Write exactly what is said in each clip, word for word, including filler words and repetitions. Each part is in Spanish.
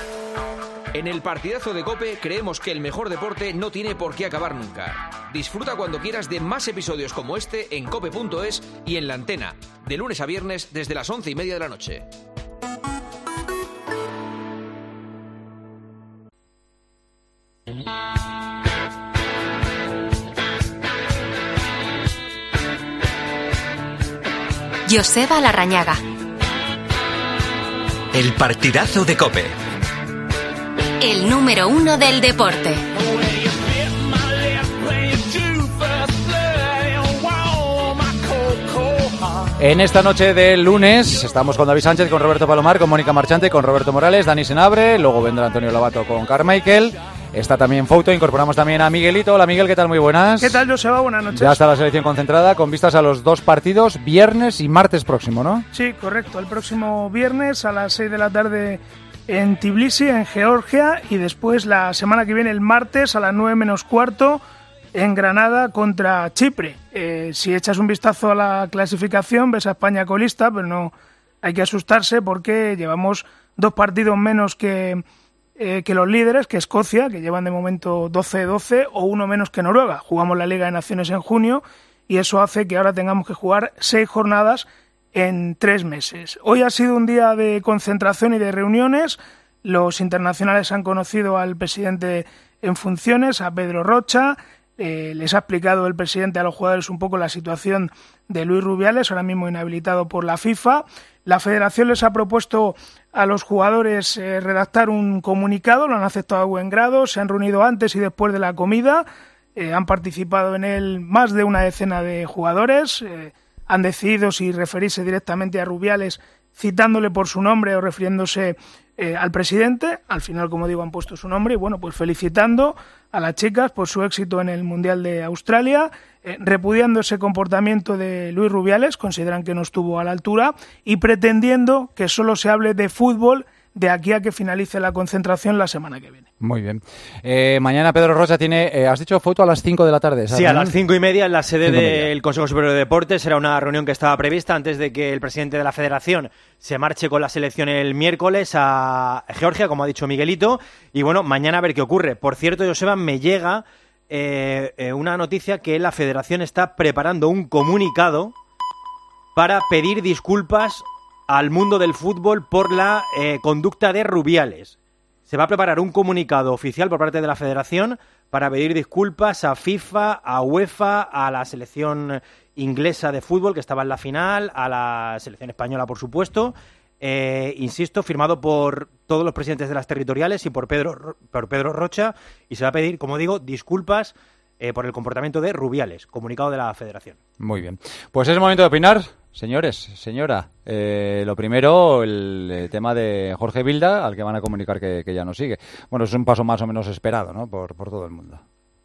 En el partidazo de COPE creemos que el mejor deporte no tiene por qué acabar nunca. Disfruta cuando quieras de más episodios como este en cope punto es y en La Antena, de lunes a viernes desde las once y media de la noche. Joseba Larrañaga. El partidazo de COPE. El número uno del deporte. En esta noche del lunes estamos con David Sánchez, con Roberto Palomar, con Mónica Marchante, con Roberto Morales, Dani Senabre, luego vendrá Antonio Lobato con Carmichael. Está también Fouto, incorporamos también a Miguelito. Hola Miguel, ¿qué tal? Muy buenas. ¿Qué tal, Joseba? Buenas noches. Ya está la selección concentrada con vistas a los dos partidos, viernes y martes próximo, ¿no? Sí, correcto. El próximo viernes a las seis de la tarde en Tbilisi, en Georgia, y después la semana que viene, el martes, a las nueve menos cuarto, en Granada contra Chipre. Eh, si echas un vistazo a la clasificación, ves a España colista, pero no hay que asustarse porque llevamos dos partidos menos que, eh, que los líderes, que Escocia, que llevan de momento doce doce, o uno menos que Noruega. Jugamos la Liga de Naciones en junio y eso hace que ahora tengamos que jugar seis jornadas en tres meses. Hoy ha sido un día de concentración y de reuniones. Los internacionales han conocido al presidente en funciones, a Pedro Rocha. Eh, les ha explicado el presidente a los jugadores un poco la situación de Luis Rubiales, ahora mismo inhabilitado por la FIFA. La federación les ha propuesto a los jugadores eh, redactar un comunicado, lo han aceptado a buen grado, se han reunido antes y después de la comida, eh, han participado en él más de una decena de jugadores, eh, han decidido si referirse directamente a Rubiales citándole por su nombre o refiriéndose eh, al presidente. Al final, como digo, han puesto su nombre y bueno, pues felicitando a las chicas por su éxito en el Mundial de Australia, eh, repudiando ese comportamiento de Luis Rubiales, consideran que no estuvo a la altura y pretendiendo que solo se hable de fútbol de aquí a que finalice la concentración la semana que viene. Muy bien. Eh, mañana Pedro Rocha tiene, eh, has dicho foto a las cinco de la tarde. Sí, a las cinco y media en la sede del Consejo Superior de Deportes. Será una reunión que estaba prevista antes de que el presidente de la Federación se marche con la selección el miércoles a Georgia, como ha dicho Miguelito. Y bueno, mañana a ver qué ocurre. Por cierto, Joseba, me llega eh, eh, una noticia que la Federación está preparando un comunicado para pedir disculpas al mundo del fútbol por la eh, conducta de Rubiales. Se va a preparar un comunicado oficial por parte de la Federación para pedir disculpas a FIFA, a UEFA, a la selección inglesa de fútbol que estaba en la final, a la selección española, por supuesto. Eh, insisto, firmado por todos los presidentes de las territoriales y por Pedro, por Pedro Rocha, y se va a pedir, como digo, disculpas eh, por el comportamiento de Rubiales, comunicado de la Federación. Muy bien. Pues es el momento de opinar. Señores, señora, eh, lo primero, el, el tema de Jorge Vilda, al que van a comunicar que, que ya no sigue. Bueno, es un paso más o menos esperado, ¿no? Por, por todo el mundo.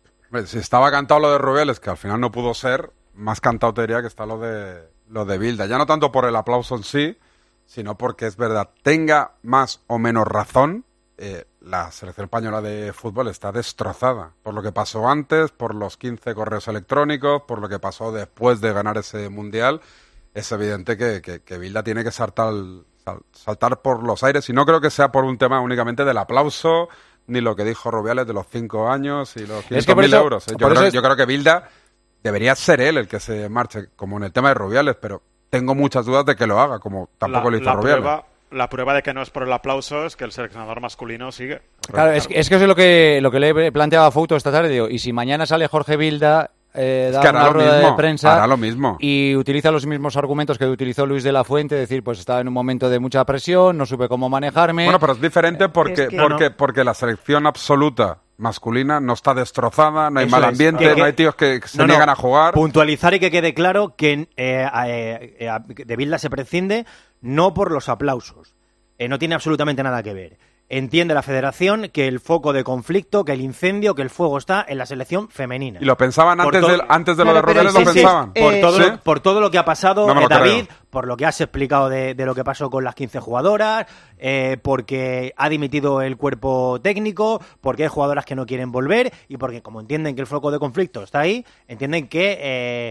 Si estaba cantado lo de Rubiales, que al final no pudo ser, más cantado te diría que está lo de, lo de Vilda. Ya no tanto por el aplauso en sí, sino porque es verdad, tenga más o menos razón, eh, la selección española de fútbol está destrozada. Por lo que pasó antes, por los quince correos electrónicos, por lo que pasó después de ganar ese mundial. Es evidente que, que, que Vilda tiene que saltar, sal, saltar por los aires, y no creo que sea por un tema únicamente del aplauso, ni lo que dijo Rubiales de los cinco años y los quinientos mil euros. Yo creo, es... yo creo que Vilda debería ser él el que se marche, como en el tema de Rubiales, pero tengo muchas dudas de que lo haga, como tampoco la, lo hizo la Rubiales. Prueba, la prueba de que no es por el aplauso es que el seleccionador masculino sigue. Claro, es, es que eso es lo que, lo que le he planteado a Fouto esta tarde. Digo, y si mañana sale Jorge Vilda... Eh, da una rueda mismo, de prensa hará lo mismo. Y utiliza los mismos argumentos que utilizó Luis de la Fuente, decir, pues estaba en un momento de mucha presión, no supe cómo manejarme. Bueno, pero es diferente porque es que porque no. porque la selección absoluta masculina no está destrozada, no hay Eso mal es. ambiente, Que- no hay tíos que se No, no, niegan a jugar. Puntualizar y que quede claro que eh, eh, eh, de Vilda se prescinde no por los aplausos. Eh, no tiene absolutamente nada que ver. Entiende la Federación que el foco de conflicto, que el incendio, que el fuego está en la selección femenina. Y lo pensaban Por antes todo- de, antes de Claro, lo de pero Rubiales, sí, lo sí, pensaban. eh, Por todo, ¿Sí? lo, por todo lo que ha pasado, No me eh, lo David, creo. por lo que has explicado de, de lo que pasó con las quince jugadoras, eh, porque ha dimitido el cuerpo técnico, porque hay jugadoras que no quieren volver y porque, como entienden que el foco de conflicto está ahí, entienden que eh,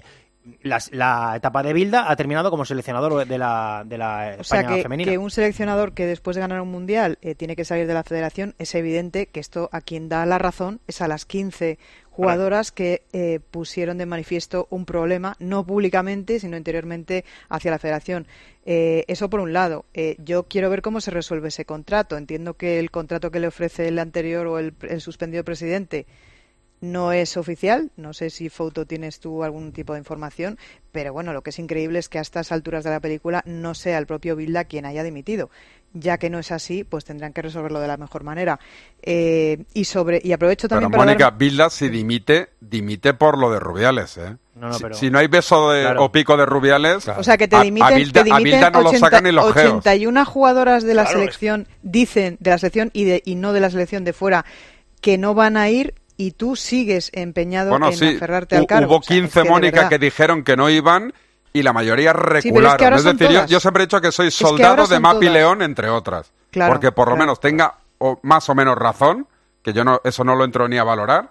la, la etapa de Bilda ha terminado como seleccionador de la, de la o sea, España que, femenina. que un seleccionador que después de ganar un mundial eh, tiene que salir de la federación, es evidente que esto a quien da la razón es a las quince jugadoras que eh, pusieron de manifiesto un problema, no públicamente, sino interiormente hacia la federación. Eh, eso por un lado. Eh, yo quiero ver cómo se resuelve ese contrato. Entiendo que el contrato que le ofrece el anterior o el, el suspendido presidente no es oficial. No sé si, Fouto, tienes tú algún tipo de información, pero bueno, lo que es increíble es que a estas alturas de la película no sea el propio Bilda quien haya dimitido. Ya que no es así, pues tendrán que resolverlo de la mejor manera. Eh, y sobre y aprovecho también pero para Mónica, dar... Bilda si dimite, dimite por lo de Rubiales, ¿eh? No, no, pero... si, si no hay beso de, claro. o pico de Rubiales, O sea, que te a- dimiten, a, Bilda, te dimiten a Bilda no ochenta, lo sacan ni los geos. ochenta y una jugadoras de la Claro, selección dicen, de la selección y, de, y no de la selección de fuera, que no van a ir, y tú sigues empeñado Bueno, en sí, aferrarte al hu- cargo. hubo O sea, es quince, que de Mónica, verdad. que dijeron que no iban y la mayoría pero es que recularon. ahora es, son decir, yo, todas. yo siempre he dicho que soy que soldado ahora de son Mapi todas. León, entre otras. Claro, porque por lo claro. menos tenga o más o menos razón, que yo no eso no lo entro ni a valorar.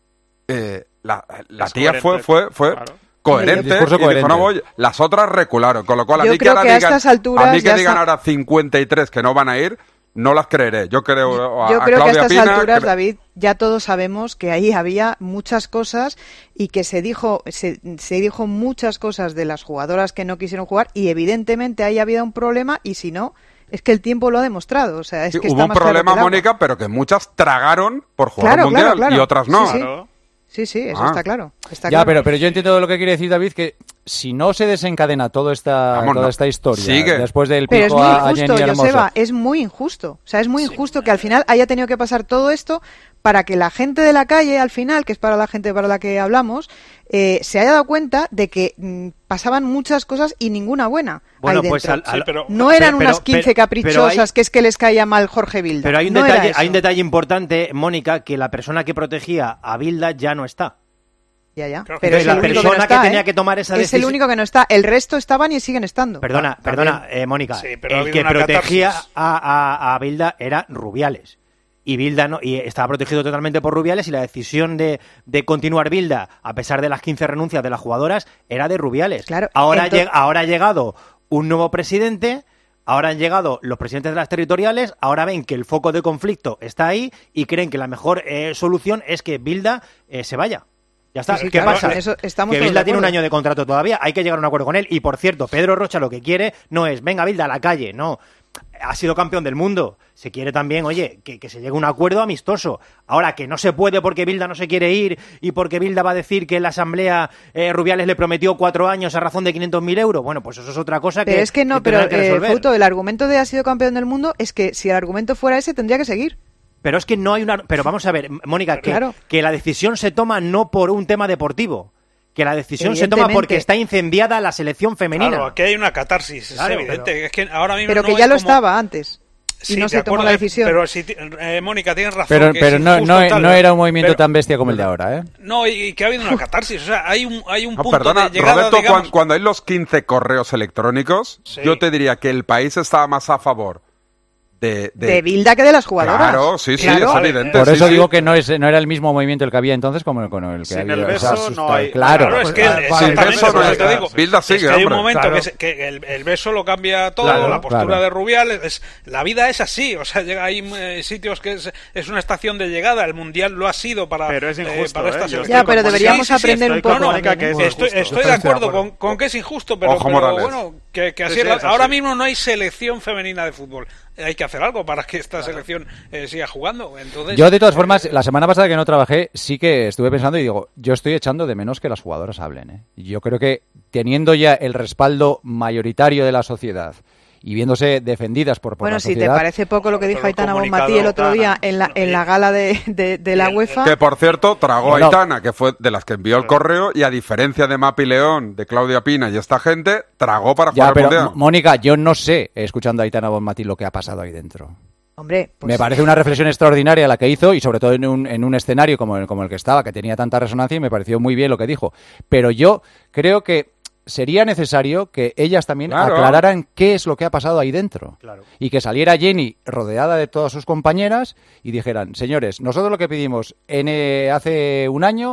Eh, la la Es tía fue, coherente. fue, fue Claro. coherente El discurso y dijo, coherente. no voy. Las otras recularon. Con lo cual, a Yo mí que creo ahora que a digan, estas alturas a mí que ya digan está- ahora cincuenta y tres que no van a ir, no las creeré. Yo creo a, Yo a creo que a Claudia estas Pina, alturas, cre- David, ya todos sabemos que ahí había muchas cosas y que se dijo se, se dijo muchas cosas de las jugadoras que no quisieron jugar y evidentemente ahí había un problema y si no, es que el tiempo lo ha demostrado. O sea, es Sí, que hubo está un más claro problema, que el agua. Mónica, pero que muchas tragaron por jugar Claro, un mundial claro, claro. y otras no. Sí, sí. Claro. Sí, sí, eso Ah. está claro. Está Ya, claro. pero, pero yo entiendo lo que quiere decir David, que si no se desencadena toda esta, Vamos, toda no. esta historia Sigue. después del Pero es pico muy a, a injusto, Jenny Hermoso, Joseba, es muy injusto. O sea, es muy injusto que al final haya tenido que pasar todo esto para que la gente de la calle, al final, que es para la gente para la que hablamos, eh, se haya dado cuenta de que mm, pasaban muchas cosas y ninguna buena Bueno, ahí pues dentro. al- al- Sí, pero- No eran pero- unas quince pero- caprichosas pero hay- que es que les caía mal Jorge Bilda. Pero hay un, No era detalle, eso. hay un detalle importante, Mónica, que la persona que protegía a Bilda ya no está. Ya, ya. Claro. Pero Entonces, es la el único persona no que está, tenía ¿eh? que tomar esa Es el decisión- único que no está. El resto estaban y siguen estando. Perdona, Ah, perdona, también. eh, Mónica. Sí, pero ha el habido que una protegía catarsis. a, a, a Bilda era Rubiales. Y Bilda no, y estaba protegido totalmente por Rubiales y la decisión de, de continuar Bilda, a pesar de las quince renuncias de las jugadoras, era de Rubiales. Claro, Ahora, entonces- lleg- ahora ha llegado un nuevo presidente, ahora han llegado los presidentes de las territoriales, ahora ven que el foco de conflicto está ahí y creen que la mejor eh, solución es que Bilda eh, se vaya. Ya está. Sí, sí, ¿Qué claro, pasa? en eso estamos que todos Bilda de tiene un acuerdo. año de contrato todavía, hay que llegar a un acuerdo con él. Y por cierto, Pedro Rocha lo que quiere no es, venga Bilda a la calle, no. Ha sido campeón del mundo. Se quiere también, oye, que, que se llegue a un acuerdo amistoso. Ahora, que no se puede porque Bilda no se quiere ir y porque Bilda va a decir que en la asamblea eh, Rubiales le prometió cuatro años a razón de quinientos mil euros. Bueno, pues eso es otra cosa Pero que es que no, que pero tendrán que eh, resolver. Fouto, el argumento de ha sido campeón del mundo es que si el argumento fuera ese tendría que seguir. Pero es que no hay una... Pero vamos a ver, Mónica, que, Claro. que la decisión se toma no por un tema deportivo. Que la decisión se toma Evidentemente. porque está incendiada la selección femenina. Claro, aquí hay una catarsis, Claro, es evidente. pero- Es que ahora mismo Pero no que es ya lo como- estaba antes. Sí, y no de se tomó acuerdo, la eh, decisión. Pero si ti- eh, Mónica, tienes razón. pero, que pero es no, injusto, no, tal, no era un movimiento pero- tan bestia como el de ahora, ¿eh? No, y, y que ha habido una catarsis. O sea, hay un, hay un No, punto perdona, de llegada, Roberto, digamos... cuan- cuando hay los quince correos electrónicos, Sí. yo te diría que el país estaba más a favor de... de- De Bilda que de las jugadoras. Claro, sí, sí, Claro. es Vale, evidente. Por sí, eso sí. digo que no es no era el mismo movimiento el que había entonces como con el que Sin había. el o sea, beso asusta- no hay- Claro. Claro, es que Pues, exactamente, sin beso por no eso hay- te digo. Bilda Es sigue, que hay un hombre. momento Claro. que, se- que el, el beso lo cambia todo, Claro, la postura claro. de Rubiales, es, la vida es así, o sea, llega hay eh, sitios que es, es una estación de llegada, el mundial lo ha sido para, Pero es injusto, para ¿eh? esta Yo selección. Ya, pero Sí, deberíamos sí, sí, aprender estoy un poco con Mónica también, que ¿eh? estoy, Justo. estoy de acuerdo con, con que es injusto, pero, Ojo, pero Morales. bueno, que, que así Sí, es sí, la- es ahora así. mismo no hay selección femenina de fútbol. Hay que hacer algo para que esta selección eh, siga jugando. Entonces, Yo, de todas formas, la semana pasada que no trabajé, sí que estuve pensando y digo, yo estoy echando de menos que las jugadoras hablen, ¿eh? Yo creo que teniendo ya el respaldo mayoritario de la sociedad y viéndose defendidas por, por Bueno, la si te sociedad... parece poco lo que dijo Pero Aitana comunicado, Bonmatí el otro día Aitana, en la, en la gala de, de, de la Y el- UEFA. Que por cierto, tragó Bueno. a Aitana, que fue de las que envió el correo, y a diferencia de Mapi León, de Claudia Pina y esta gente, tragó para Ya, jugar pero el mundial. M- Mónica, yo no sé, escuchando a Aitana Bonmatí, lo que ha pasado ahí dentro. Hombre, pues Me parece una reflexión extraordinaria la que hizo y sobre todo en un, en un escenario como el, como el que estaba, que tenía tanta resonancia y me pareció muy bien lo que dijo. Pero yo creo que sería necesario que ellas también Claro. aclararan qué es lo que ha pasado ahí dentro. Claro. Y que saliera Jenny rodeada de todas sus compañeras y dijeran, señores, nosotros lo que pedimos en, eh, hace un año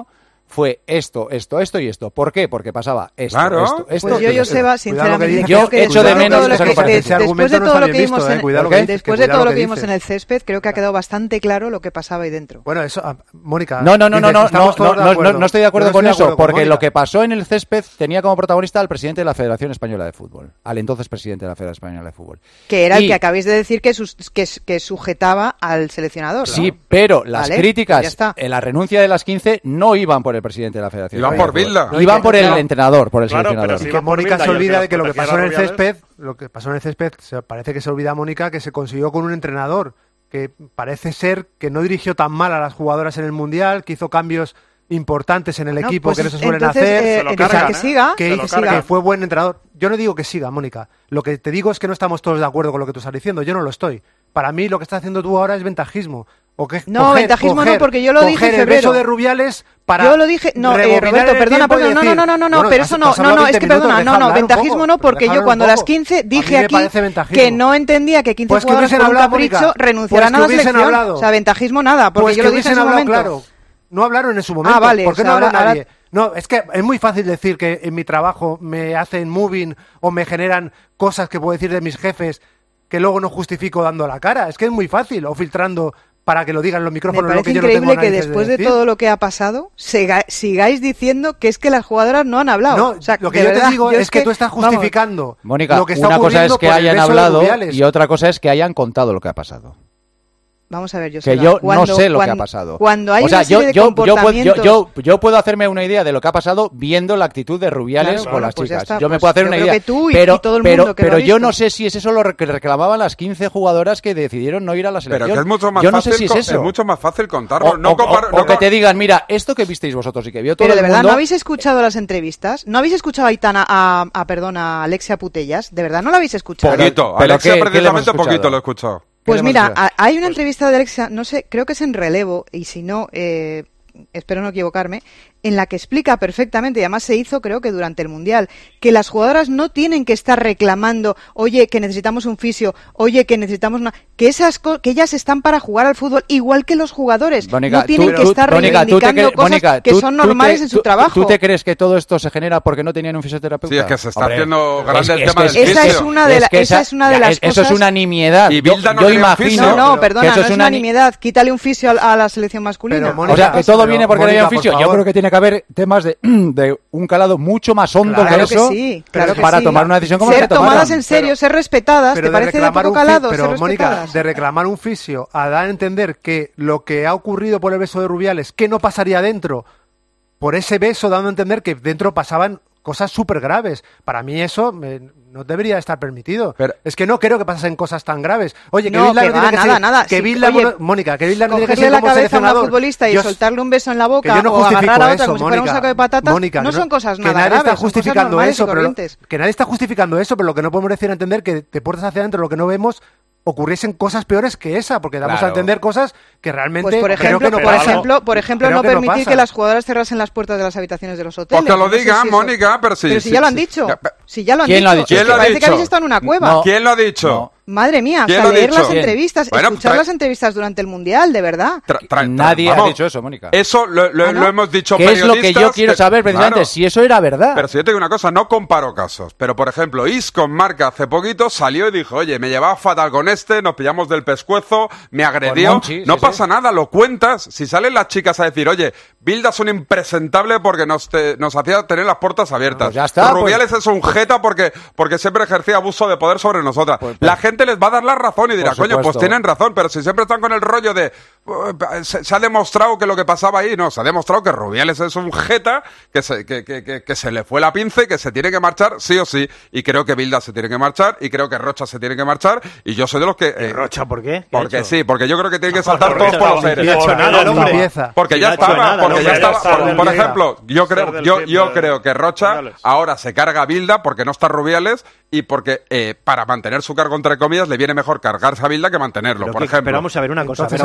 fue esto, esto, esto y esto. ¿Por qué? Porque pasaba esto, Claro. esto, esto. Pues yo, esto, Joseba, esto. sinceramente, Yo creo que echo de después menos todo lo esa que- comparación. después de todo lo que vimos en- cuidado lo que dices, después que de cuidado todo lo que dices. vimos en el césped, creo que ha quedado bastante claro lo que pasaba ahí dentro. Bueno, eso, ah, Mónica. No, no, no, no, dices, no, no, estamos todos de no, no, acuerdo. no estoy de acuerdo Yo no con estoy de eso, acuerdo con porque Mónica. lo que pasó en el césped tenía como protagonista al presidente de la Federación Española de Fútbol, al entonces presidente de la Federación Española de Fútbol. Que era Y- el que acabáis de decir que, sus- que, que sujetaba al seleccionador. Sí, ¿no? pero las Vale, críticas pues ya está. en la renuncia de las quince no iban por el presidente de la Federación. Iban Española por de Fútbol. Bilda. No, Iban y por que- el claro. entrenador, por el Claro, pero seleccionador. si Y iba que por Mónica Bilda se y el que olvida los de que lo que protegía pasó en el era Rubiales. césped, lo que pasó en el césped, se- parece que se olvida Mónica que se consiguió con un entrenador que parece ser que no dirigió tan mal a las jugadoras en el Mundial, que hizo cambios importantes en el Bueno, equipo pues que no se suelen entonces, hacer, eh, Se lo que, entonces cargan, que ¿eh? siga, que, Se lo hizo- cargan. que fue buen entrenador. Yo no digo que siga, Mónica. Lo que te digo es que no estamos todos de acuerdo con lo que tú estás diciendo. Yo no lo estoy. Para mí lo que estás haciendo tú ahora es ventajismo. O que, No, coger- ventajismo no, coger- porque yo lo dije en coger el febrero. beso de Rubiales para Yo lo dije, no, eh, rebobinar Roberto, el perdona, tiempo y perdona, no, decir, no, no, no, no, bueno, pero has- eso has no, no, hablado no, es veinte que minutos, perdona, deja no, no, hablar un ventajismo poco, no, pero porque deja yo hablar cuando un a las poco. quince A mí dije me aquí parece ventajismo. que no entendía que quince Pues que jugadores hubiesen por un hablado, capricho Mónica. renunciarán Pues que a la hubiesen selección. hablado. O sea, ventajismo nada, porque Pues yo que lo dije en hubiesen su hablado, momento. claro. No hablaron en su momento. Ah, vale, ¿Por qué o no sea, habló ahora- nadie? No, es que es muy fácil decir que en mi trabajo me hacen moving o me generan cosas que puedo decir de mis jefes que luego no justifico dando la cara. Es que es muy fácil, o filtrando para que lo digan los Me micrófonos. lo parece que yo no increíble tengo que narices después de decir. todo lo que ha pasado siga- sigáis diciendo que es que las jugadoras no han hablado. No, O sea, lo que de yo verdad, te digo yo es que, tú estás vamos, justificando Mónica, lo que está una cosa es ocurriendo que por el hayan beso de hablado Rubiales. y otra cosa es que hayan contado lo que ha pasado. Vamos a ver, yo Que yo no sé lo que ha pasado. Cuando hay o sea, una serie yo, de yo, yo, puedo, yo, comportamientos... yo, yo puedo hacerme una idea de lo que ha pasado viendo la actitud de Rubiales Claro, con claro, las pues ya chicas. está, yo me pues puedo hacer yo una creo idea. que tú y- pero y todo el pero, mundo que lo pero ha yo visto. no sé si es eso lo que reclamaban las quince jugadoras que decidieron no ir a la selección. Pero que es mucho más yo no fácil sé si es con- eso. es mucho más fácil contarlo. O, no o- comparo- o- no o que co- te digan, mira, esto que visteis vosotros y que vio todo Pero de el verdad, mundo... ¿no habéis escuchado las entrevistas? ¿No habéis escuchado a Aitana, a, a, perdón, a Alexia Putellas? ¿De verdad no la habéis escuchado? Poquito. ¿Pero Alexia qué- qué le hemos precisamente escuchado? poquito lo he escuchado. Pues le hemos mira, escuchado? a- hay una entrevista de Alexia, no sé, creo que es en relevo, y si no, eh, espero no equivocarme, en la que explica perfectamente, y además se hizo creo que durante el Mundial, que las jugadoras no tienen que estar reclamando, oye, que necesitamos un fisio, oye, que necesitamos una... que esas co- que ellas están para jugar al fútbol igual que los jugadores. Mónica, no tienen tú- que tú- estar Mónica, tú te reivindicando cre- cosas Mónica, que tú- son tú te- normales en su tú- trabajo. ¿Tú te crees que todo esto se genera porque no tenían un fisioterapeuta? Sí, es que se está Hombre, haciendo grande es- el es tema que del esa fisio. es una de, la- que esa es una de ya, las es- cosas... Eso es una nimiedad. Y Yo, Bilda no yo quería un imagino... fisio. No, no, pero- perdona, que eso no es es una una ni- nimiedad. Quítale un fisio a, a la selección masculina. Pero, Mónica, O sea, que todo pero, viene porque no Mónica, haya un por fisio. Yo favor. creo que tiene que haber temas de, de un calado mucho más hondo Claro que que eso sí, claro que para sí. tomar una decisión como Ser la que tomaron. tomadas en serio, Pero- ser respetadas, Pero ¿te parece de reclamar poco un fi- calado pero ser Mónica, respetadas? de reclamar un fisio a dar a entender que lo que ha ocurrido por el beso de Rubiales, que no pasaría dentro, por ese beso dando a entender que dentro pasaban cosas súper graves. Para mí eso me- no debería estar permitido. Pero- es que no creo que pasasen cosas tan graves. Oye, que No, Bilda que no tiene va, que nada, ser, nada. que Sí, Bilda, oye, bueno, Mónica, que Bilda no tiene que Cogerle ser la como cabeza a una seleccionador. futbolista y Yo- soltarle un beso en la boca que yo no o agarrar justifico a otra eso, como si fuera un Mónica. saco de patatas, Mónica, no son cosas que nada nadie graves, está son cosas justificando normales eso, y pero lo- corrientes. que nadie está justificando eso, pero lo que no podemos decir a entender que de puertas hacia adentro lo que no vemos ocurriesen cosas peores que esa, porque damos Claro. a entender cosas que realmente Pues por creo ejemplo, que no por pasan. ejemplo, por ejemplo Creo no que no permitir pasa. que las jugadoras cerrasen las puertas de las habitaciones de los hoteles. Pues que lo No sé diga, si eso- Mónica, pero sí. Pero si sí, ya lo han sí. dicho. Ya, pe- Si ya lo han ¿Quién dicho. lo ha dicho? Es que ¿Quién lo ha parece que dicho? habéis estado en una cueva. No. ¿Quién lo ha dicho? No. Madre mía, o ¿Quién sea, lo ha leer dicho? las ¿Quién? entrevistas, Bueno, escuchar trae- las entrevistas durante el Mundial, de verdad. Tra- tra- tra- Nadie vamos, ha dicho eso, Mónica. Eso lo, lo- ¿Ah, no? lo hemos dicho ¿Qué es lo que yo periodistas quiero que- saber precisamente? Claro. Si eso era verdad. Pero si yo te digo una cosa, no comparo casos. Pero, por ejemplo, Iscon Marca hace poquito salió y dijo, oye, me llevaba fatal con este, nos pillamos del pescuezo, me agredió. Monchi, no sí, pasa sí. nada, lo cuentas. Si salen las chicas a decir, oye, Bilda es un impresentable porque nos, te- nos hacía tener las puertas abiertas. Pues ya está, Rubiales es un jeta porque, porque siempre ejercía abuso de poder sobre nosotras. Pues, la gente les va a dar la razón y dirá, Por coño, pues supuesto. tienen razón. Pero si siempre están con el rollo de, "Uh, se, se ha demostrado que lo que pasaba ahí, no, se ha demostrado que Rubiales es un jeta, que se, que, que, que, que se le fue la pinza y que se tiene que marchar sí o sí. Y creo que Bilda se tiene que marchar y creo que Rocha se tiene que marchar. Y yo soy de los que... eh, Rocha, ¿por qué? ¿Qué ha porque hecho? sí, porque yo creo que tienen que saltar Rocha todos por los no aires. ha hecho nada, el hombre. Limpieza. Porque Si ya no ha hecho estaba, nada, porque el ya hombre, estaba. ya está Por, del por Liga. ejemplo, yo Ser creo, del yo, team yo de creo que Rocha Rubiales. ahora se carga a Bilda porque no está Rubiales y porque eh, para mantener su cargo entre comillas le viene mejor cargarse a Bilda que mantenerlo, Pero por que- ejemplo. pero vamos a ver una cosa. Entonces pero vamos habría a hecho ver.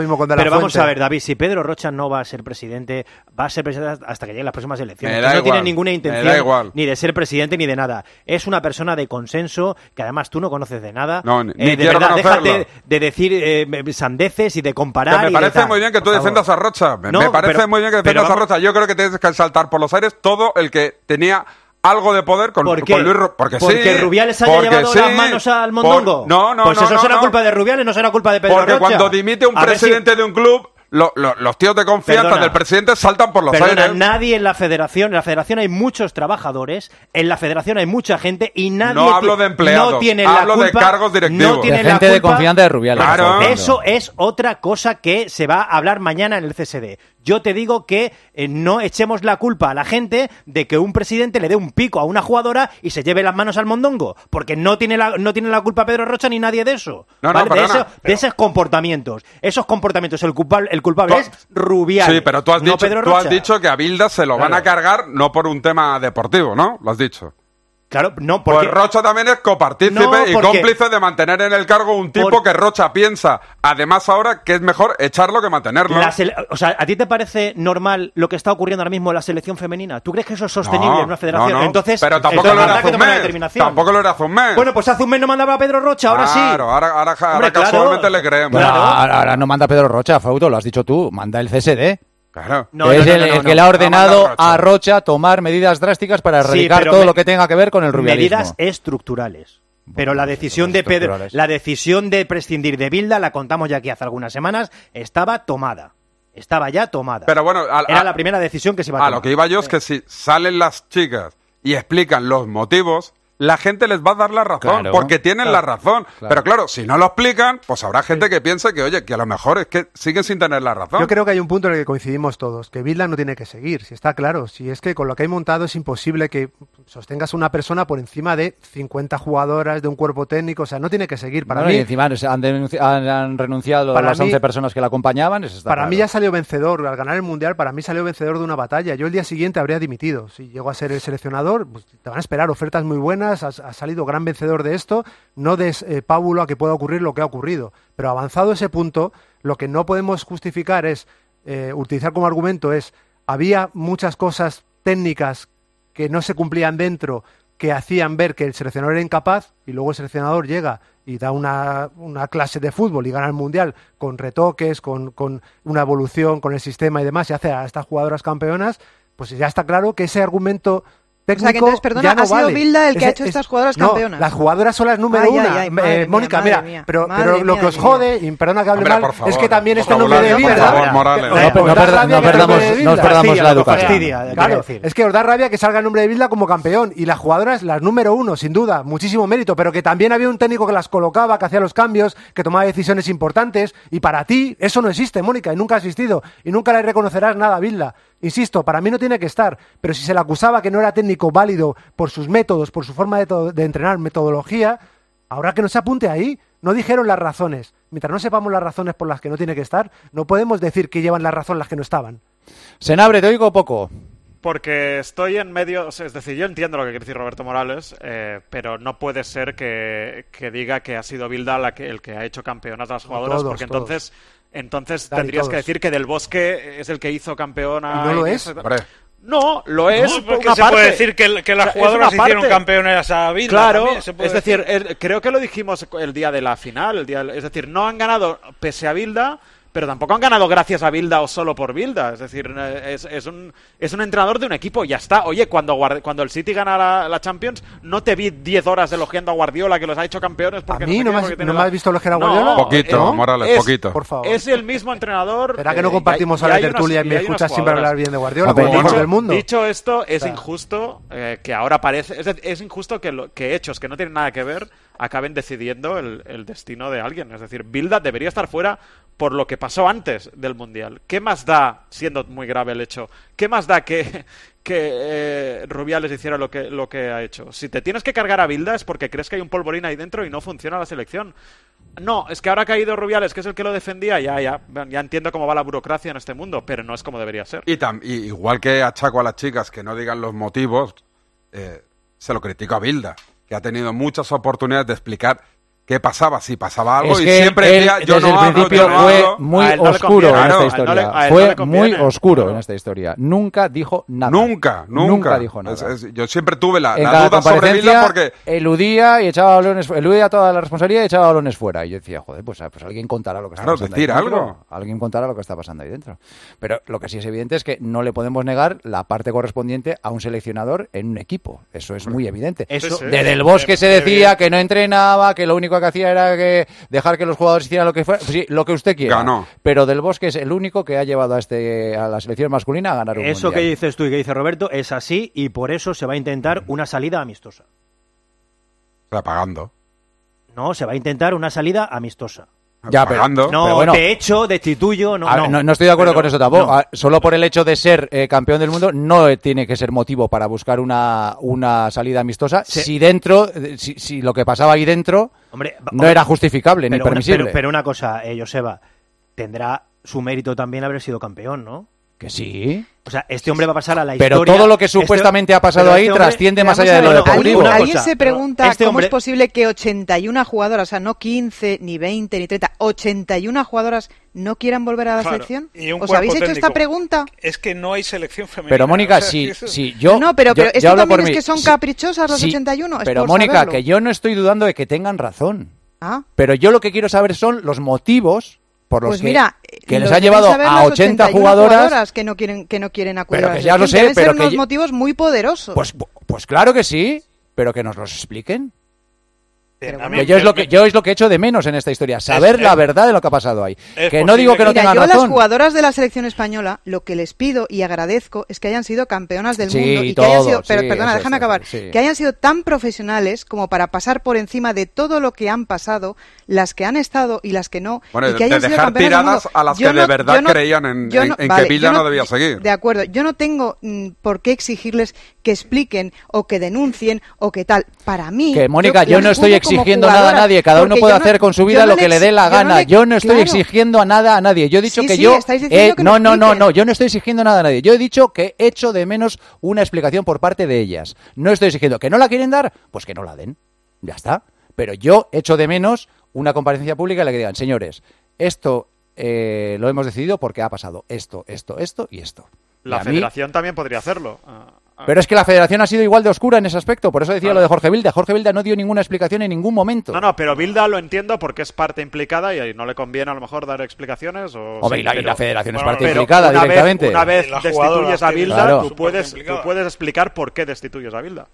mismo con De La Pero vamos Fuente. a ver, David, si Pedro Rocha no va a ser presidente, va a ser presidente hasta que lleguen las próximas elecciones. Me Que da no igual, tiene ninguna me intención da igual. ni de ser presidente ni de nada. Es una persona de consenso que además tú no conoces de nada. No, ni- Eh, ni de quiero verdad, conocerlo. déjate de decir eh, sandeces y de comparar. Que me y de parece tal. muy bien que tú Por favor. defiendas a Rocha. Me, No, me parece pero- muy bien que pero defiendas a vamos- Rocha. Yo creo que tienes que saltar por los aires todo el que tenía algo de poder con, ¿Por con qué? Luis Ro- Porque sí. ¿Porque Rubiales haya porque llevado sí, las manos al por- mondongo? No, no, Pues no. eso no, será no. culpa de Rubiales, no será culpa de Pedro Porque Rocha. cuando dimite un A ver si- presidente de un club, lo- lo- los tíos de confianza Perdona. del presidente saltan por los Perdona, aires. nadie en la federación, en la federación hay muchos trabajadores, en la federación hay mucha gente y nadie No hablo ti- de empleados, no tiene hablo la de culpa, cargos directivos. no tiene De la gente de culpa- confianza de Rubiales. Claro. está diciendo. Eso es otra cosa que se va a hablar mañana en el C S D. Yo te digo que eh, no echemos la culpa a la gente de que un presidente le dé un pico a una jugadora y se lleve las manos al mondongo, porque no tiene la, no tiene la culpa Pedro Rocha ni nadie de eso. No, no, ¿vale? de, perdona, eso- de esos comportamientos. Esos comportamientos, el culpable, el culpable Tú- es Rubiales. Sí, pero tú has, no dicho, Pedro tú has Rocha. dicho que a Bilda se lo van Claro. a cargar no por un tema deportivo, ¿no? Lo has dicho. Claro, no, porque... Pues Rocha también es copartícipe No, y porque- cómplice de mantener en el cargo un tipo Por- que Rocha piensa, además ahora, que es mejor echarlo que mantenerlo. La sele- o sea, ¿a ti te parece normal lo que está ocurriendo ahora mismo en la selección femenina? ¿Tú crees que eso es sostenible No, en una federación? no, no. Entonces, pero tampoco entonces lo era habrá hace que un tomar una mes. determinación. Tampoco lo era hace un mes. Bueno, pues hace un mes no mandaba a Pedro Rocha, ahora sí. Claro, ahora, ahora, ahora Hombre, claro. casualmente le creemos. Bueno, Claro. ahora, ahora no manda Pedro Rocha, Fauto, lo has dicho tú, manda el C S D. Claro. No, que no, es no, el, no, el no, que no. le ha No ordenado manda Rocha. a Rocha tomar medidas drásticas para Sí, erradicar pero todo me- lo que tenga que ver con el rubialismo. Medidas estructurales. Pero la decisión son de Pedro, estructurales. la decisión de prescindir de Bilda, la contamos ya aquí hace algunas semanas, estaba tomada. Estaba ya tomada. Pero bueno, a, Era a- la primera decisión que se iba a a tomar. lo que iba yo es que si salen las chicas y explican los motivos, la gente les va a dar la razón, Claro, porque tienen claro, la razón. claro. Pero claro, si no lo explican, pues habrá gente que piense que, oye, que a lo mejor es que siguen sin tener la razón. Yo creo que hay un punto en el que coincidimos todos, que Bilda no tiene que seguir, si está claro. Si es que con lo que hay montado es imposible que sostengas una persona por encima de cincuenta jugadoras de un cuerpo técnico, o sea, no tiene que seguir. Para Bueno, mí, y encima no sé, han, denunci- han- han renunciado Para las mí- once personas que la acompañaban. Eso está para claro. mí ya salió vencedor, al ganar el Mundial, para mí salió vencedor de una batalla. Yo el día siguiente habría dimitido. Si llego a ser el seleccionador, pues te van a esperar ofertas muy buenas, has, has salido gran vencedor de esto, no des eh, pábulo a que pueda ocurrir lo que ha ocurrido. Pero avanzado ese punto, lo que no podemos justificar es, eh, utilizar como argumento es, había muchas cosas técnicas que no se cumplían dentro, que hacían ver que el seleccionador era incapaz, y luego el seleccionador llega y da una, una clase de fútbol y gana el Mundial con retoques, con, con una evolución, con el sistema y demás, y hace a estas jugadoras campeonas, pues ya está claro que ese argumento técnico O sea, que entonces, perdona, ya no ha sido vale. Bilda el que Ese- ha hecho es- estas jugadoras no, campeonas. las jugadoras son las número Ay, una. ay, ay, madre Eh, mía, Mónica, madre mira, mía, pero, madre pero lo mía que os de mi vida. jode, y perdona que hable Hombre, mal, por favor, es que también está el vocabulario, nombre de por Bilda. favor, Morales. que- No, os no da per- rabia no que el perdamos- nombre de no Bilda. perdamos Fastidia, la lo que educación. fastidia, quiero Claro, decir. es que os da rabia que salga el nombre de Bilda como campeón y las jugadoras las número uno, sin duda, muchísimo mérito, pero que también había un técnico que las colocaba, que hacía los cambios, que tomaba decisiones importantes y para ti eso no existe, Mónica, y nunca ha existido y nunca le reconocerás nada a Bilda. Insisto, para mí no tiene que estar, pero si se le acusaba que no era técnico válido por sus métodos, por su forma de, to- de entrenar, metodología, ahora que no se apunte ahí. No dijeron las razones. Mientras no sepamos las razones por las que no tiene que estar, no podemos decir que llevan la razón las que no estaban. Senabre, te oigo poco. Porque estoy en medio, o sea, es decir, yo entiendo lo que quiere decir Roberto Morales, eh, pero no puede ser que, que diga que ha sido Bilda la que, el que ha hecho campeonas a las jugadoras, todos, porque todos. entonces, entonces Dani, tendrías que todos. decir que Del Bosque es el que hizo campeona. ¿Y no lo y es? esa- Hombre, No, lo es. No, porque una se parte. puede decir que, que las O sea, es jugadoras una hicieron parte. campeonas a Bilda. Claro, también, se puede es decir, decir. el- creo que lo dijimos el día de la final, el día, es decir, no han ganado pese a Bilda, pero tampoco han ganado gracias a Bilda o solo por Bilda, es decir, eh, es, es un, es un entrenador de un equipo, ya está. Oye, cuando, Guard- cuando el City gana la, la Champions, no te vi diez horas elogiando a Guardiola que los ha hecho campeones. Porque ¿A mí sé no qué, me has- porque tiene no me la- has visto elogiar a No, Guardiola? poquito, ¿no? Morales, Es- poquito. Por favor. Es el mismo entrenador. ¿Será que no eh, compartimos y hay- ahora y la hay tertulia unas- y me hay unas escuchas siempre jugadoras. hablar bien de Guardiola, A ver, como el mejor Dicho, del mundo? dicho esto, es O sea, injusto eh, que ahora parece. Es, de- es injusto que, lo- que hechos que no tienen nada que ver acaben decidiendo el, el destino de alguien. Es decir, Bilda debería estar fuera por lo que pasó antes del Mundial. ¿Qué más da, siendo muy grave el hecho, qué más da que, que eh, Rubiales hiciera lo que, lo que ha hecho? Si te tienes que cargar a Bilda es porque crees que hay un polvorín ahí dentro y no funciona la selección. No, es que ahora ha caído Rubiales, que es el que lo defendía, ya, ya, ya entiendo cómo va la burocracia en este mundo, pero no es como debería ser. Y, tam- y igual que achaco a las chicas que no digan los motivos, eh, se lo critico a Bilda, que ha tenido muchas oportunidades de explicar ¿Qué pasaba? Si pasaba algo es y que siempre él, decía, yo desde no el hablo, principio yo no fue hablo. muy A él no le oscuro conviene, en esta claro, historia. a él no le- a él fue no le conviene. muy oscuro Claro. en esta historia. Nunca dijo nada. Nunca, nunca. Nunca dijo nada. Es- es- yo siempre tuve la, En la cada duda sobre comparecencia Vilda porque... eludía y echaba balones, eludía toda la responsabilidad y echaba balones fuera. Y yo decía, joder, pues, pues alguien contará lo que está Claro, pasando decir ahí dentro. algo. Alguien contará lo que está pasando ahí dentro. Pero lo que sí es evidente es que no le podemos negar la parte correspondiente a un seleccionador en un equipo. Eso es muy evidente. Eso- Sí, sí. De Del Bosque se decía que no entrenaba, que lo único que hacía era que dejar que los jugadores hicieran lo que fuera, sí, lo que usted quiera. Ganó. Pero Del Bosque es el único que ha llevado a este a la selección masculina a ganar un Eso que mundial. dices tú y que dice Roberto es así y por eso se va a intentar una salida amistosa. O sea, pagando. No, se va a intentar una salida amistosa. Ya, pero- pagando. No, Pero bueno. de hecho, destituyo, no, A ver, no. no, no estoy de acuerdo Pero- con eso tampoco. no. Ah, Solo por el hecho de ser eh, campeón del mundo no eh, tiene que ser motivo para buscar una, una salida amistosa. Sí. Si dentro, eh, si, si lo que pasaba ahí dentro Hombre, no hombre, era justificable ni pero una- permisible. pero, pero una cosa, eh, Joseba, tendrá su mérito también haber sido campeón, ¿no? Que sí. O sea, este hombre va a pasar a la Pero historia. todo lo que Este- supuestamente ha pasado pero ahí este hombre- trasciende más Vamos allá a de lo ver, deportivo. ¿alguien, Una alguien cosa, se pregunta este cómo hombre- es posible que ochenta y una jugadoras, o sea, no quince, ni veinte, ni treinta, ochenta y una jugadoras no quieran volver a la Claro, selección? y un ¿Os cuerpo habéis hecho técnico. esta pregunta? Es que no hay selección femenina. Pero Mónica, o sea, si, eso- si yo... no, pero, yo- pero yo esto hablo también por es mí. que son Sí, caprichosas los sí, ochenta y uno. Es Pero por Mónica, saberlo. que yo no estoy dudando de que tengan razón. Ah, Pero yo lo que quiero saber son los motivos por los pues que, mira, que lo les ha deben llevado saber a las ochenta ochenta y una jugadoras. que no quieren que no quieren acudir Pero a la que ya lo selección. sé, Deben pero ser que unos yo- motivos muy poderosos. Pues, pues claro que sí, pero que nos los expliquen. Bien, Pero a bueno, mí Que yo es me- lo que yo es lo que echo de menos en esta historia, saber es- la verdad de lo que ha pasado ahí. es Que no posible digo que no que- Mira, tengan yo a las razón. jugadoras de la selección española lo que les pido y agradezco es que hayan sido campeonas del Sí, mundo y todo, que hayan sido, pero sí, perdona, eso déjame es, acabar, sí. que hayan sido tan profesionales como para pasar por encima de todo lo que han pasado, las que han estado y las que no, Bueno, y que de hayan sido dejar campeonas del tiradas mundo. a las Yo que de no- verdad yo no- creían en- yo en- no- en que vale, Villa yo no debía seguir. De acuerdo, yo no tengo mm, por qué exigirles que expliquen o que denuncien o que tal. Para mí, Que Mónica, yo las no estoy juzgo como exigiendo nada a jugadoras, nadie, cada uno porque puede yo no- hacer con su yo vida no lo le que le exi- dé la yo no gana. le- Yo no estoy claro. exigiendo a nada a nadie. Yo he dicho Sí, que sí, yo estáis diciendo he- que no, me no, no, expliquen. no, yo no estoy exigiendo nada a nadie. Yo he dicho que echo de menos una explicación por parte de ellas. No estoy exigiendo que no la quieren dar, pues que no la den. Ya está. Pero yo echo de menos una comparecencia pública en la que digan, señores, esto eh, lo hemos decidido porque ha pasado esto, esto, esto y esto. Y La a mí- federación también podría hacerlo. Ah, ah. Pero es que la federación ha sido igual de oscura en ese aspecto. Por eso decía Claro. lo de Jorge Vilda. Jorge Vilda no dio ninguna explicación en ningún momento. No, no, pero Bilda lo entiendo porque es parte implicada y ahí no le conviene a lo mejor dar explicaciones. O, Hombre, sí, y la, y pero- la federación es bueno, parte pero implicada una directamente. Vez, una vez La jugadora destituyes a tiene- Bilda, Claro. tú, Súper puedes, tú implicada. puedes explicar por qué destituyes a Bilda.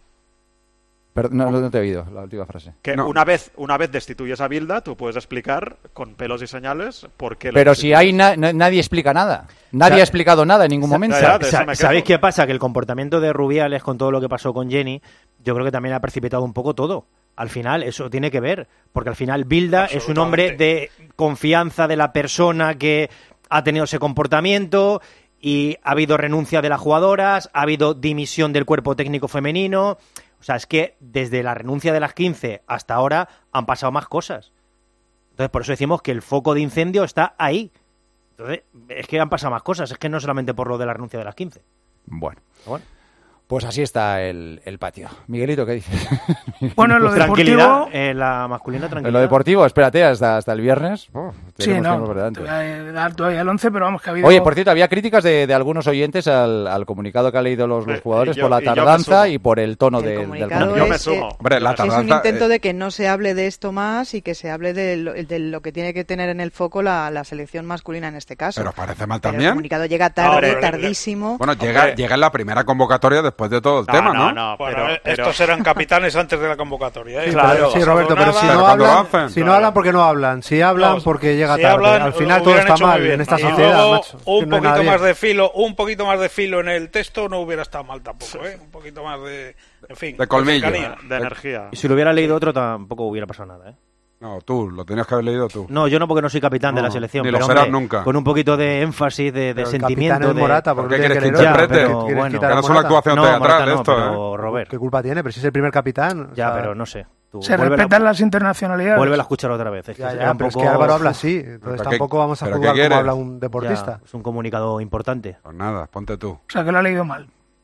Pero no, no te he oído la última frase. Que No. una vez una vez destituyes a Bilda, tú puedes explicar con pelos y señales por qué lo Pero si destituyes. hay na- na- nadie explica nada. Nadie O sea, ha explicado nada en ningún Sa- momento. ya, sa- de eso sa- me ¿Sabéis quejo. qué pasa? Que el comportamiento de Rubiales con todo lo que pasó con Jenny, yo creo que también ha precipitado un poco todo. Al final, eso tiene que ver, porque al final Bilda es un hombre de confianza de la persona que ha tenido ese comportamiento y ha habido renuncia de las jugadoras, ha habido dimisión del cuerpo técnico femenino. O sea, es que desde la renuncia de las quince hasta ahora han pasado más cosas. Entonces, por eso decimos que el foco de incendio está ahí. Entonces, es que han pasado más cosas, es que no solamente por lo de la renuncia de las quince. Bueno, Bueno, pues así está el, el patio. Miguelito, ¿qué dices? Bueno, en lo tranquilidad, deportivo... en la masculina En tranquilidad. lo deportivo, espérate hasta, hasta el viernes. Uf, Sí, tenemos no, tiempo por delante. te voy a dar todavía el once, pero vamos, que ha habido... Oye, por cierto, había críticas de, de algunos oyentes al, al comunicado que han leído los, los Eh, jugadores y yo- por la y yo me tardanza sumo. y por el tono El de- del comunicado Yo me es, sumo. eh, Hombre, la es un tardanza, intento eh, de que no se hable de esto más y que se hable de lo, de lo que tiene que tener en el foco la, la selección masculina en este caso. Pero parece mal Pero el también. comunicado llega tarde, Hombre, le- tardísimo. Bueno, llega, Hombre. llega en la primera convocatoria después de todo el No, tema, no, ¿no? no, Bueno, pero, eh, pero- estos eran capitanes antes de la convocatoria. ¿eh? Claro. No ha Sí, pasado Roberto, pero nada. si Pero no cuando lo hablan, hacen, si no claro. hablan porque no hablan, si hablan No, porque llega si tarde. hablan, Al lo final todo hubieran está hecho muy mal bien. en esta Y sociedad, luego, macho. un Que no hay poquito nadie. más de filo, un poquito más de filo en el texto no hubiera estado mal tampoco, ¿eh? Un poquito más de, en fin, De colmillo. cercanía. de energía. Y si lo hubiera leído otro tampoco hubiera pasado nada, ¿eh? No, tú, lo tenías que haber leído tú. No, yo no porque no soy capitán de No, la selección, ni lo pero serás hombre, nunca. con un poquito de énfasis, de, de Pero el sentimiento. capitán es de... Morata, ¿Por porque qué no tiene quieres que que leer. Ya, interprete? pero ¿Quieres bueno. quitar Que a no es una Morata? actuación No, teatral Morata no, esto, pero ¿eh? Robert. ¿Qué culpa tiene? Pero si es el primer capitán. o Ya, sea, pero no sé. Tú, Se vuélvela- respetan las internacionalidades. Vuélvela a escuchar otra vez. Es que Ya, era ya, un pero es poco- que Álvaro habla así. Entonces ¿Pero qué- tampoco vamos a pero qué juzgar cómo quieres? habla un Ya, deportista. es un comunicado importante. Pues nada, ponte tú. O sea, que lo ha leído mal.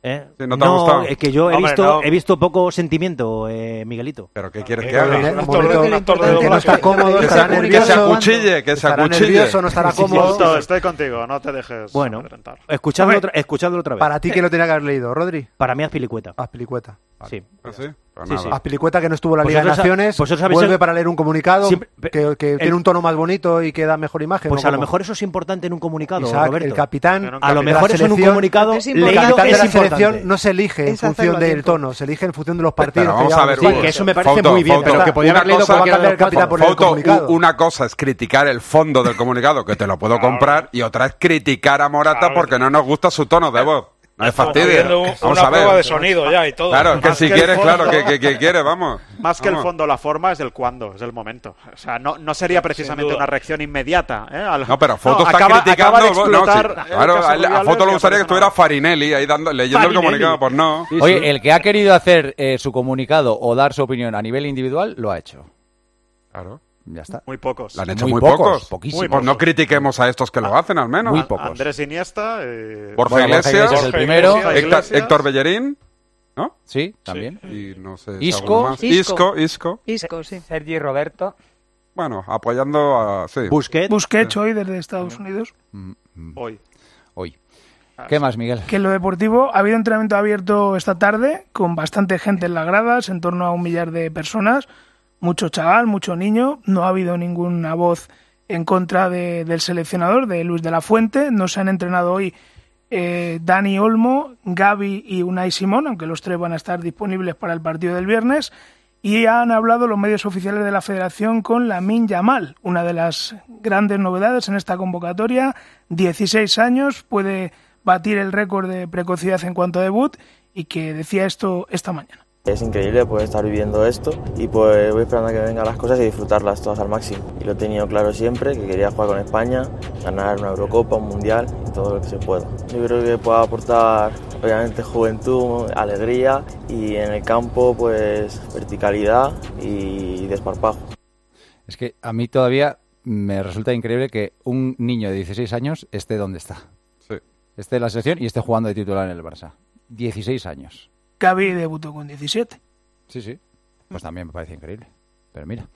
¿Eh? Sí, ¿no te ha gustado? Es que yo he Hombre, visto no. he visto poco sentimiento, eh, Miguelito. ¿Pero qué quieres Eh, que haga? un momento, un actor de que no está cómodo, que estará se, nervioso. que se acuchille, que se Estará acuchille. nervioso, no estará cómodo. Justo, estoy contigo, no te dejes Bueno, amedrentar. escuchadlo otra, escuchadlo otra vez. Para ti, ¿quién lo tenía que haber leído? ¿Rodri? Para mí, Azpilicueta. Azpilicueta. Sí. ¿Ah, sí? Pues Sí, nada. sí. Azpilicueta, que no estuvo en la Liga de Vosotros sa- Naciones, vosotros sabéis vuelve el- para leer un comunicado Siempre- que, que el- tiene un tono más bonito y que da mejor imagen. Pues ¿no? a lo Como- mejor eso es importante en un comunicado, Isaac, Roberto. el capitán, A lo de la mejor eso en un selección- comunicado Es el leído capitán de es la importante. selección no se elige en Es hacerlo función a del tiempo. tono, se elige en función de los partidos. Pero vamos que a ya ver, hemos Hugo, que eso me parece Fauto, muy bien, Fauto, pero que podía una haber leído cosa- cualquiera de los el capitán por el Fauto, comunicado. u- una cosa es criticar el fondo del comunicado, que te lo puedo comprar, y otra es criticar a Morata Claro. porque no nos gusta su tono de voz. No es Estamos fastidio. viendo un- Vamos una a ver. prueba de sonido ya y todo. Claro, es que Más si que el quieres, fondo- claro, que, que, que quieres, vamos. Más que el Vamos. fondo, la forma es el cuándo, es el momento. O sea, no, no sería precisamente duda. una reacción inmediata. ¿eh? Al- No, pero Foto No, está acaba- criticando. acaba de no, sí, explotar el claro, caso a, él- a Rubiales Foto y le gustaría que aparece estuviera nada. Farinelli ahí dando, leyendo Farinelli. el comunicado, pues no. Oye, el que ha querido hacer eh, su comunicado o dar su opinión a nivel individual, lo ha hecho. Claro. Ya está. Muy pocos. Lo han hecho Muy muy, pocos, pocos. poquísimos. Pues no critiquemos a estos que lo hacen, al menos. Muy pocos. Andrés Iniesta. eh, Borja Bueno, Borja Iglesias, Iglesias es el Borja primero. Iglesias. Héctor, Iglesias. Héctor Bellerín, ¿no? Sí, también. Y no sé. si Isco. alguno más. Isco. Isco, Isco. Isco, sí. Sergi Roberto. Bueno, apoyando a. Sí. Busquets. Busquets hoy desde Estados Unidos. Mm, mm, Hoy. Hoy. ¿Qué más, Miguel? Que en lo deportivo ha habido entrenamiento abierto esta tarde con bastante gente en las gradas, en torno a un millar de personas, mucho chaval, mucho niño, no ha habido ninguna voz en contra de- del seleccionador, de Luis de la Fuente, no se han entrenado hoy eh, Dani Olmo, Gavi y Unai Simón, aunque los tres van a estar disponibles para el partido del viernes, y han hablado los medios oficiales de la Federación con Lamine Yamal, una de las grandes novedades en esta convocatoria, dieciséis años, puede batir el récord de precocidad en cuanto a debut, y que decía esto esta mañana. Es increíble poder estar viviendo esto y pues voy esperando a que vengan las cosas y disfrutarlas todas al máximo. Y lo he tenido claro siempre, que quería jugar con España, ganar una Eurocopa, un Mundial y todo lo que se pueda. Yo creo que puedo aportar obviamente juventud, alegría y en el campo pues verticalidad y desparpajo. Es que a mí todavía me resulta increíble que un niño de dieciséis años esté donde está. Sí. Esté en la selección y esté jugando de titular en el Barça. dieciséis años. Gavi debutó con diecisiete. Sí, sí. Pues también me parece increíble. Pero mira.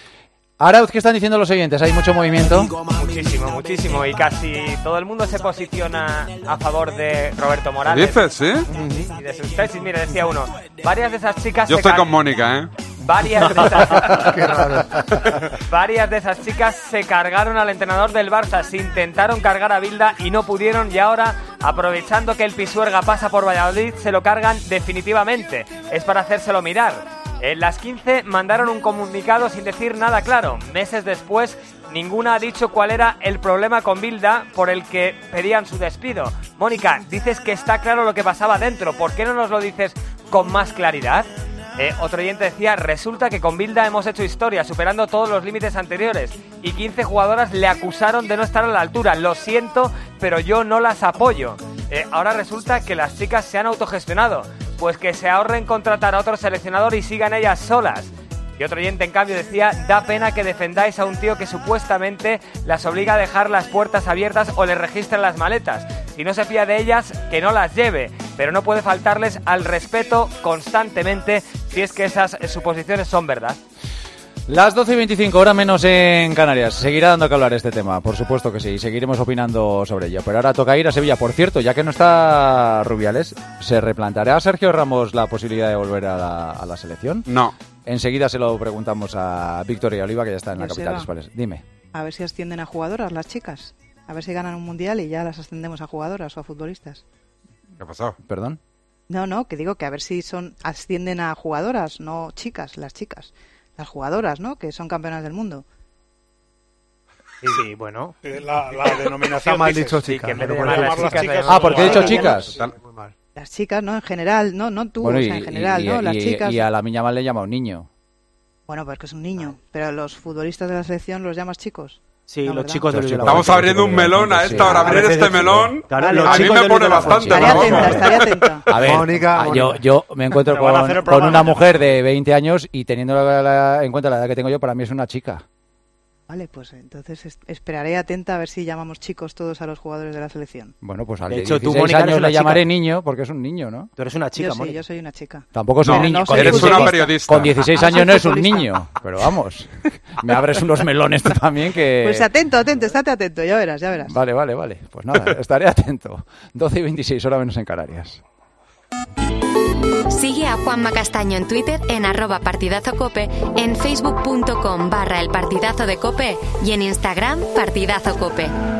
Arauz, ¿qué están diciendo los oyentes? Hay mucho movimiento. Muchísimo, muchísimo. Y casi todo el mundo se posiciona a favor de Roberto Morales. ¿Dices, sí? Y de sus tesis, mire, decía uno. Varias de esas chicas Yo se estoy car- con Mónica, ¿eh? Varias de, esas... Qué raro. Varias de esas chicas se cargaron al entrenador del Barça, se intentaron cargar a Bilda y no pudieron, y ahora, aprovechando que el Pisuerga pasa por Valladolid, se lo cargan definitivamente. Es para hacérselo mirar. En las quince mandaron un comunicado sin decir nada claro. Meses después, ninguna ha dicho cuál era el problema con Bilda por el que pedían su despido. Mónica, dices que está claro lo que pasaba dentro. ¿Por qué no nos lo dices con más claridad? Eh, otro oyente decía, resulta que con Bilda hemos hecho historia, superando todos los límites anteriores, y quince jugadoras le acusaron de no estar a la altura. Lo siento, pero yo no las apoyo. Eh, ahora resulta que las chicas se han autogestionado, pues que se ahorren contratar a otro seleccionador y sigan ellas solas. Y otro oyente, en cambio, decía, da pena que defendáis a un tío que supuestamente las obliga a dejar las puertas abiertas o les registren las maletas. Si no se fía de ellas, que no las lleve, pero no puede faltarles al respeto constantemente si es que esas suposiciones son verdad. Las doce y veinticinco, hora menos en Canarias. Seguirá dando que hablar este tema, por supuesto que sí. Seguiremos opinando sobre ello. Pero ahora toca ir a Sevilla. Por cierto, ya que no está Rubiales, ¿se replanteará a Sergio Ramos la posibilidad de volver a la, a la selección? No. Enseguida se lo preguntamos a Víctor y Oliva, que ya está en la Joseba. capital española. Dime. A ver si ascienden a jugadoras las chicas. A ver si ganan un mundial y ya las ascendemos a jugadoras o a futbolistas. ¿Qué ha pasado? ¿Perdón? No, no, que digo que a ver si son ascienden a jugadoras, no chicas, las chicas. Las jugadoras, ¿no? Que son campeonas del mundo. Sí, sí, bueno. La, la denominación. Está mal dices. dicho, Sí, chica. que en vez de No, llamar no, las no, chicas, chicas, Ah, porque he dicho jugadoras. chicas. muy mal. Las chicas, ¿no? En general, no, no tú, Bueno, o y, sea, en general, y- ¿no? y- Las y- chicas. y a la niña mal le llama un niño. Bueno, pues que es un niño. Pero los futbolistas de la selección los llamas chicos. Sí, No, los ¿verdad? chicos de Luis de la Estamos Fuente. abriendo un melón a esta hora. Abrir este melón. Claro, los A mí chicos me de Luis pone de la bastante. Fuente. Estaré pero atenta, vamos. estaré atenta. A ver, Mónica, ah, yo, Mónica. yo me encuentro Me van a hacer el con, con programa una mañana. mujer de veinte años y teniendo la- la- en cuenta la edad que tengo yo, para mí es una chica. Vale, pues entonces es- esperaré atenta a ver si llamamos chicos todos a los jugadores de la selección. Bueno, pues al De de hecho, tú, dieciséis Mónica, eres años una le chica. llamaré niño porque es un niño, ¿no? Tú eres una chica, yo sí, Mónica. yo soy una chica. Tampoco es No, un niño. no con soy Eres dieciséis una futbolista. periodista. Con dieciséis No soy años no es un futbolista. niño, pero vamos, me abres unos melones tú también que... Pues atento, atento, estate atento, ya verás, ya verás. Vale, vale, vale. Pues nada, estaré atento. doce y veintiséis, hora menos en Canarias. Sigue a Juanma Castaño en Twitter en arroba partidazocope, en facebook punto com barra el partidazo de cope y en Instagram partidazocope.